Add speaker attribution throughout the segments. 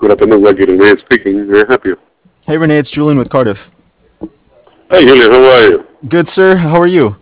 Speaker 1: Good afternoon, Lucky Renee speaking. May I help you?
Speaker 2: Hey Renee, it's Julian with Cardiff.
Speaker 1: Hey, Julian, how are you?
Speaker 2: Good sir, how are you?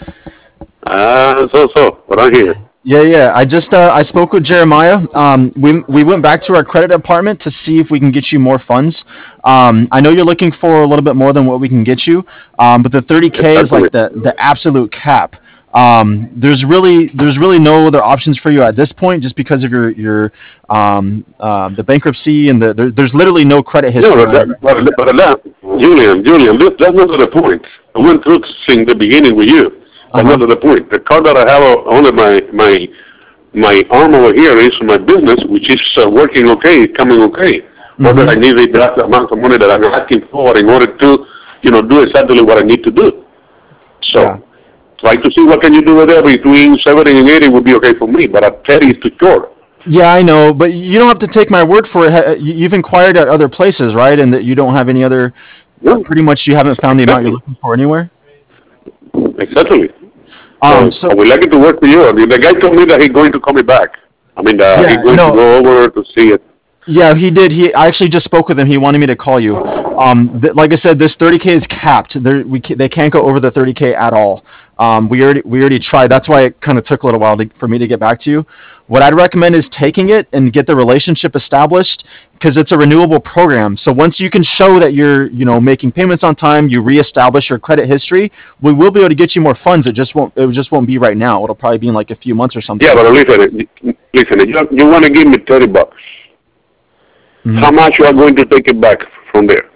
Speaker 1: But I'm here.
Speaker 2: Yeah. I spoke with Jeremiah. We went back to our credit department to see if we can get you more funds. I know you're looking for a little bit more than what we can get you, but the 30K is
Speaker 1: Exactly.
Speaker 2: like the absolute cap. There's really no other options for you at this point, just because of your the bankruptcy and there's literally no credit
Speaker 1: No,
Speaker 2: history on.
Speaker 1: Julian, that's not the point. I went through since the beginning with you.
Speaker 2: Uh
Speaker 1: That's
Speaker 2: huh.
Speaker 1: not the point. The car that I have under my arm over here is my business, which is working okay, coming okay. All that I
Speaker 2: Mm-hmm.
Speaker 1: need is that amount of money that I'm asking for in order to, do exactly what I need to do.
Speaker 2: Yeah.
Speaker 1: So try to see what can you do with that between 70 and 80 would be okay for me, but at 30 is too short.
Speaker 2: Yeah, I know, but you don't have to take my word for it. You've inquired at other places, right? And that you don't have any other.
Speaker 1: No,
Speaker 2: Pretty much, you haven't found the amount you're
Speaker 1: exactly,
Speaker 2: looking for anywhere.
Speaker 1: exactly. So I
Speaker 2: So
Speaker 1: would like it to work for you. The guy told me that he's going to call me back. I mean, he's
Speaker 2: yeah,
Speaker 1: going to
Speaker 2: no,
Speaker 1: go over to see it.
Speaker 2: yeah, he did. I actually just spoke with him. He wanted me to call you. Like I said, this 30K is capped. They can't go over the 30K at all. We already tried. That's why it kind of took a little while for me to get back to you. What I'd recommend is taking it and get the relationship established, because it's a renewable program. So once you can show that you're, making payments on time, you reestablish your credit history, we will be able to get you more funds. It just won't be right now. It'll probably be in like a few months or
Speaker 1: Yeah,
Speaker 2: something.
Speaker 1: but listen. You want to give me $30.
Speaker 2: Hmm.
Speaker 1: How much you are going to take it back from there?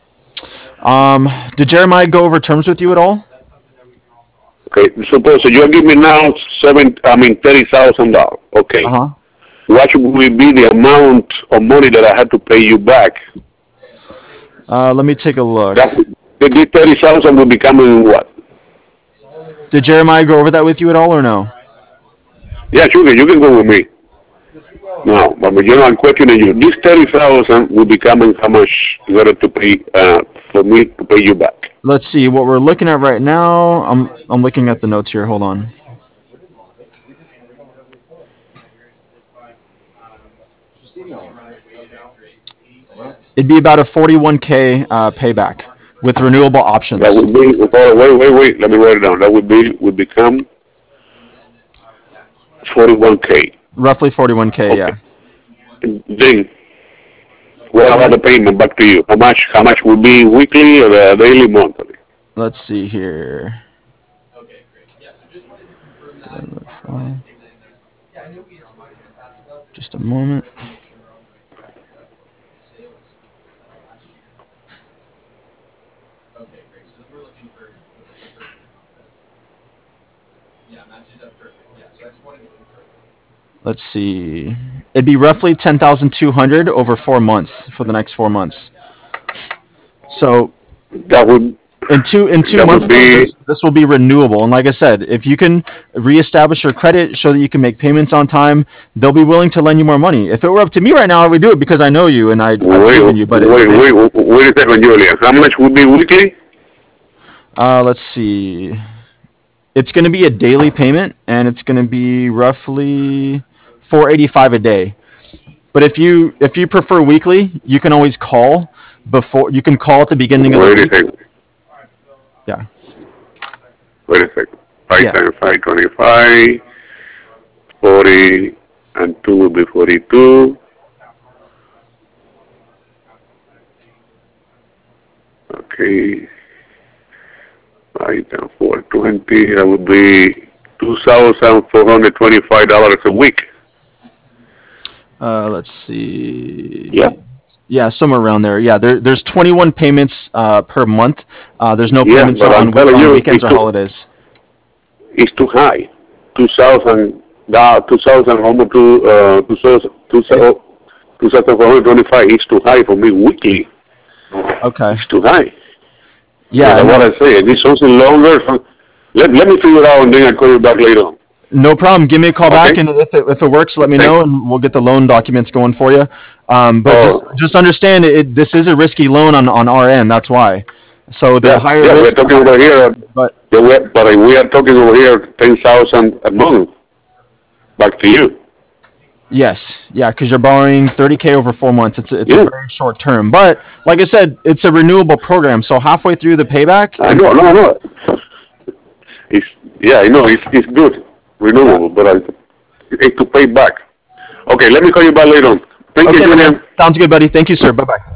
Speaker 2: Did Jeremiah go over terms with you at all?
Speaker 1: Okay, suppose so you give me now $30,000.
Speaker 2: Uh
Speaker 1: Okay,
Speaker 2: huh.
Speaker 1: what will be the amount of money that I have to pay you back?
Speaker 2: Let me take a look.
Speaker 1: That this 30,000 will be coming what?
Speaker 2: Did Jeremiah go over that with you at all or no?
Speaker 1: Yeah, sure, you can go with me. No, but I'm questioning you. This 30,000 will be coming how much in order to pay for me to pay you back?
Speaker 2: Let's see what we're looking at right now. I'm looking at the notes here. Hold on. It'd be about a 41K payback with renewable
Speaker 1: That
Speaker 2: options.
Speaker 1: would be wait. Let me write it down. That would become 41K.
Speaker 2: Roughly 41K,
Speaker 1: Okay.
Speaker 2: yeah.
Speaker 1: Then what about
Speaker 2: Right.
Speaker 1: the payment back to you? How much will be weekly or daily, monthly?
Speaker 2: Let's see here. Just a moment. Let's see. It'd be roughly 10,200 over 4 months for the next 4 months. So
Speaker 1: That would
Speaker 2: in two
Speaker 1: that
Speaker 2: months
Speaker 1: would
Speaker 2: though,
Speaker 1: be
Speaker 2: this will be renewable. And like I said, if you can reestablish your credit, show that you can make payments on time, they'll be willing to lend you more money. If it were up to me right now, I would do it because I know you and I believe in
Speaker 1: wait
Speaker 2: you. But
Speaker 1: wait wait a second, Julia. How much would be weekly?
Speaker 2: let's see. It's going to be a daily payment, and it's going to be roughly 485 a day. But if you prefer weekly, you can always call before. You can call at the beginning of the
Speaker 1: Wait a
Speaker 2: week.
Speaker 1: second.
Speaker 2: Yeah,
Speaker 1: Wait a second. Five
Speaker 2: yeah.
Speaker 1: times 525, 40, and 2 will be 42. Okay. 5 times 420. That would be $2,425 a week.
Speaker 2: Let's see.
Speaker 1: Yeah.
Speaker 2: Yeah, somewhere around there. Yeah, there's 21 payments per month. There's no
Speaker 1: Yeah,
Speaker 2: payments
Speaker 1: but I'm telling
Speaker 2: on
Speaker 1: you,
Speaker 2: weekends or holidays.
Speaker 1: it's too high. 2,000, 2,000, almost 2,000,
Speaker 2: It,
Speaker 1: 2,425 is too high for me weekly.
Speaker 2: okay.
Speaker 1: It's too high.
Speaker 2: Yeah,
Speaker 1: What
Speaker 2: no,
Speaker 1: I say, I need something longer. Let me figure it out and then I'll call you back later on.
Speaker 2: no problem. Give me a call back,
Speaker 1: Okay?
Speaker 2: and if it works, let me
Speaker 1: Thanks.
Speaker 2: know, and we'll get the loan documents going for you. But
Speaker 1: Oh,
Speaker 2: just understand this is a risky loan on our end. That's why. So the
Speaker 1: yeah,
Speaker 2: higher
Speaker 1: yeah, we're
Speaker 2: risk, the
Speaker 1: talking
Speaker 2: higher
Speaker 1: over here,
Speaker 2: profit. But
Speaker 1: but we are talking over here 10,000 a month back to you.
Speaker 2: Yes, yeah, because you're borrowing 30K over 4 months. It's a
Speaker 1: Yeah,
Speaker 2: very short term, but like I said, it's a renewable program. So halfway through the payback,
Speaker 1: I know, no, no. It's, yeah, I know, it's good,
Speaker 2: yeah.
Speaker 1: renewable, but I need to pay back. Okay, let me call you back later on. Thank you,
Speaker 2: Okay, my man.
Speaker 1: Julian.
Speaker 2: Sounds good, buddy. Thank you, sir. Bye bye.